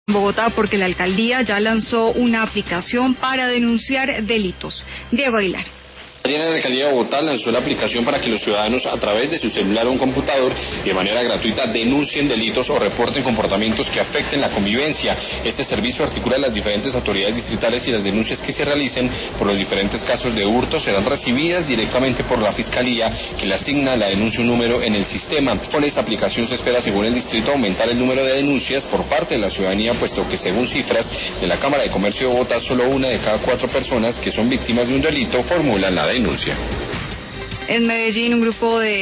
Bogotá porque la alcaldía ya lanzó una aplicación para denunciar delitos. Diego Aguilar. Ayer la alcaldía de Bogotá lanzó la aplicación para que los ciudadanos a través de su celular o un computador y de manera gratuita denuncien delitos o reporten comportamientos que afecten la convivencia. Este servicio articula las diferentes autoridades distritales y las denuncias que se realicen por los diferentes casos de hurto serán recibidas directamente por la Fiscalía, que le asigna a la denuncia un número en el sistema. Con esta aplicación se espera, según el distrito, aumentar el número de denuncias por parte de la ciudadanía, puesto que según cifras de la Cámara de Comercio de Bogotá, solo 1 de cada 4 personas que son víctimas de un delito formulan la denuncia. En Medellín, un grupo de